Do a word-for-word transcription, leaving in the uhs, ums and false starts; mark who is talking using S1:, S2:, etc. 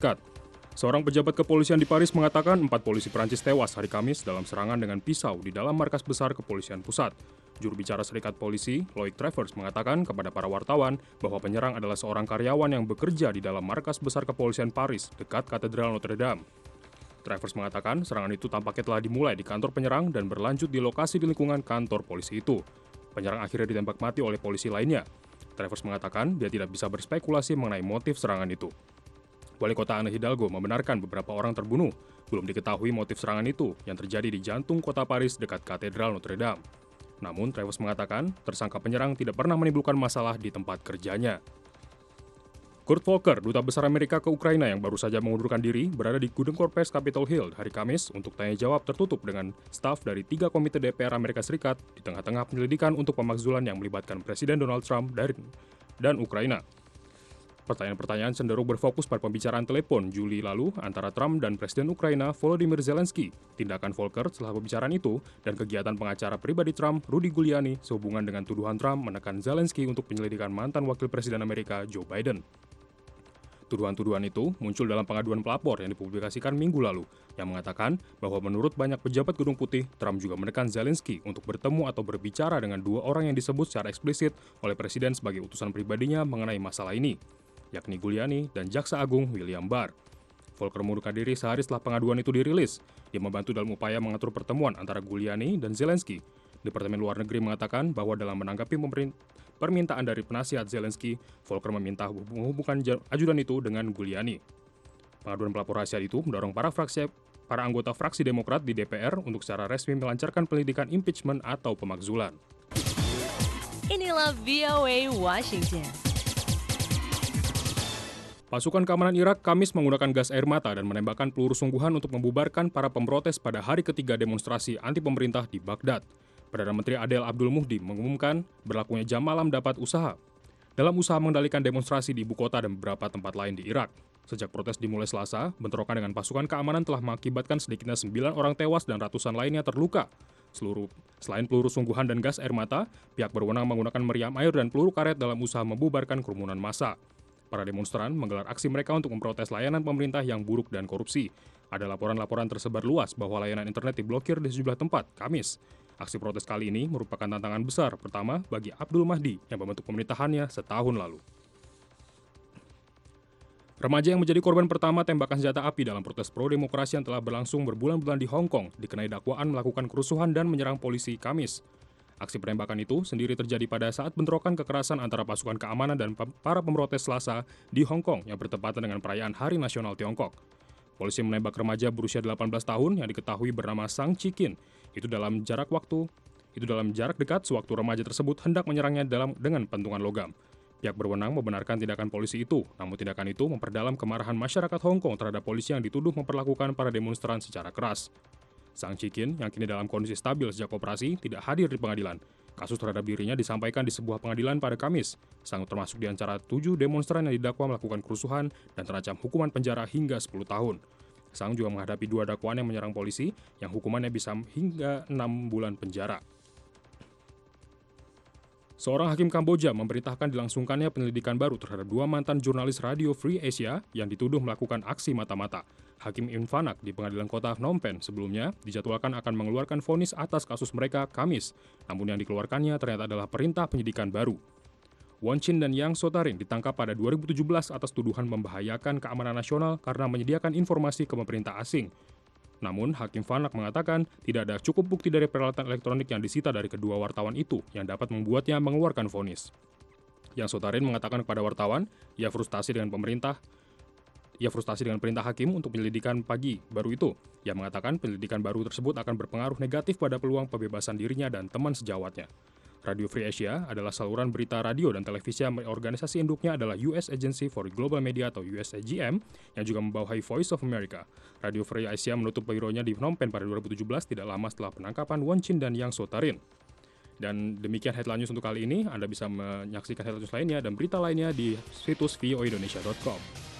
S1: Serikat. Seorang pejabat kepolisian di Paris mengatakan empat polisi Prancis tewas hari Kamis dalam serangan dengan pisau di dalam markas besar kepolisian pusat. Juru bicara Serikat Polisi, Loic Travers, mengatakan kepada para wartawan bahwa penyerang adalah seorang karyawan yang bekerja di dalam markas besar kepolisian Paris dekat Katedral Notre Dame. Travers mengatakan serangan itu tampaknya telah dimulai di kantor penyerang dan berlanjut di lokasi di lingkungan kantor polisi itu. Penyerang akhirnya ditembak mati oleh polisi lainnya. Travers mengatakan dia tidak bisa berspekulasi mengenai motif serangan itu. Wali kota Anne Hidalgo membenarkan beberapa orang terbunuh. Belum diketahui motif serangan itu yang terjadi di jantung kota Paris dekat Katedral Notre Dame. Namun, Travers mengatakan tersangka penyerang tidak pernah menimbulkan masalah di tempat kerjanya. Kurt Volker, duta besar Amerika ke Ukraina yang baru saja mengundurkan diri, berada di Gedung Korpes Capitol Hill hari Kamis untuk tanya jawab tertutup dengan staf dari tiga komite D P R Amerika Serikat di tengah-tengah penyelidikan untuk pemakzulan yang melibatkan Presiden Donald Trump dari, dan Ukraina. Pertanyaan-pertanyaan cenderung berfokus pada pembicaraan telepon Juli lalu antara Trump dan Presiden Ukraina Volodymyr Zelensky, tindakan Volker setelah pembicaraan itu, dan kegiatan pengacara pribadi Trump, Rudy Giuliani, sehubungan dengan tuduhan Trump menekan Zelensky untuk penyelidikan mantan Wakil Presiden Amerika Joe Biden. Tuduhan-tuduhan itu muncul dalam pengaduan pelapor yang dipublikasikan minggu lalu, yang mengatakan bahwa menurut banyak pejabat Gedung Putih, Trump juga menekan Zelensky untuk bertemu atau berbicara dengan dua orang yang disebut secara eksplisit oleh Presiden sebagai utusan pribadinya mengenai masalah ini, yakni Giuliani dan Jaksa Agung William Barr. Volker mengundurkan diri sehari setelah pengaduan itu dirilis. Dia membantu dalam upaya mengatur pertemuan antara Giuliani dan Zelensky. Departemen Luar Negeri mengatakan bahwa dalam menanggapi permintaan dari penasihat Zelensky, Volker meminta menghubungkan ajudan itu dengan Giuliani. Pengaduan pelapor rahasia itu mendorong para fraksi para anggota fraksi Demokrat di D P R untuk secara resmi melancarkan penyelidikan impeachment atau pemakzulan.
S2: Inilah V O A Washington.
S1: Pasukan keamanan Irak Kamis menggunakan gas air mata dan menembakkan peluru sungguhan untuk membubarkan para pemprotes pada hari ketiga demonstrasi anti pemerintah di Baghdad. Perdana Menteri Adel Abdul Muhdi mengumumkan berlakunya jam malam dapat usaha dalam usaha mengendalikan demonstrasi di ibu kota dan beberapa tempat lain di Irak. Sejak protes dimulai Selasa, bentrokan dengan pasukan keamanan telah mengakibatkan sedikitnya sembilan orang tewas dan ratusan lainnya terluka. Seluruh selain peluru sungguhan dan gas air mata, pihak berwenang menggunakan meriam air dan peluru karet dalam usaha membubarkan kerumunan massa. Para demonstran menggelar aksi mereka untuk memprotes layanan pemerintah yang buruk dan korupsi. Ada laporan-laporan tersebar luas bahwa layanan internet diblokir di sejumlah tempat, Kamis. Aksi protes kali ini merupakan tantangan besar pertama bagi Abdul Mahdi yang membentuk pemerintahannya setahun lalu. Remaja yang menjadi korban pertama tembakan senjata api dalam protes pro-demokrasi yang telah berlangsung berbulan-bulan di Hong Kong dikenai dakwaan melakukan kerusuhan dan menyerang polisi Kamis. Aksi penembakan itu sendiri terjadi pada saat bentrokan kekerasan antara pasukan keamanan dan para pemrotes Selasa di Hong Kong yang bertepatan dengan perayaan Hari Nasional Tiongkok. Polisi menembak remaja berusia delapan belas tahun yang diketahui bernama Sang Chikin. Itu dalam jarak waktu, itu dalam jarak dekat sewaktu remaja tersebut hendak menyerangnya dalam dengan pentungan logam. Pihak berwenang membenarkan tindakan polisi itu, namun tindakan itu memperdalam kemarahan masyarakat Hong Kong terhadap polisi yang dituduh memperlakukan para demonstran secara keras. Sang Chikin, yang kini dalam kondisi stabil sejak operasi, tidak hadir di pengadilan. Kasus terhadap dirinya disampaikan di sebuah pengadilan pada Kamis. Sang termasuk di antara tujuh demonstran yang didakwa melakukan kerusuhan dan terancam hukuman penjara hingga sepuluh tahun. Sang juga menghadapi dua dakwaan yang menyerang polisi, yang hukumannya bisa hingga enam bulan penjara. Seorang hakim Kamboja memerintahkan dilangsungkannya penyelidikan baru terhadap dua mantan jurnalis Radio Free Asia yang dituduh melakukan aksi mata-mata. Hakim Infanak di pengadilan kota Phnom Penh sebelumnya dijadwalkan akan mengeluarkan vonis atas kasus mereka Kamis, namun yang dikeluarkannya ternyata adalah perintah penyidikan baru. Won Chin dan Yang Sotarin ditangkap pada dua ribu tujuh belas atas tuduhan membahayakan keamanan nasional karena menyediakan informasi ke pemerintah asing. Namun, Hakim Fanak mengatakan tidak ada cukup bukti dari peralatan elektronik yang disita dari kedua wartawan itu yang dapat membuatnya mengeluarkan vonis. Yang Sotarin mengatakan kepada wartawan, ia frustasi dengan pemerintah, ia frustasi dengan perintah hakim untuk penyelidikan pagi baru itu. Ia mengatakan penyelidikan baru tersebut akan berpengaruh negatif pada peluang pembebasan dirinya dan teman sejawatnya. Radio Free Asia adalah saluran berita radio dan televisi yang organisasi induknya adalah U S Agency for Global Media atau U S A G M yang juga membawahi Voice of America. Radio Free Asia menutup bironya di Phnom Penh pada dua ribu tujuh belas tidak lama setelah penangkapan Won Chin dan Yang Sotarin. Dan demikian headline news untuk kali ini. Anda bisa menyaksikan headline news lainnya dan berita lainnya di situs v o indonesia dot com.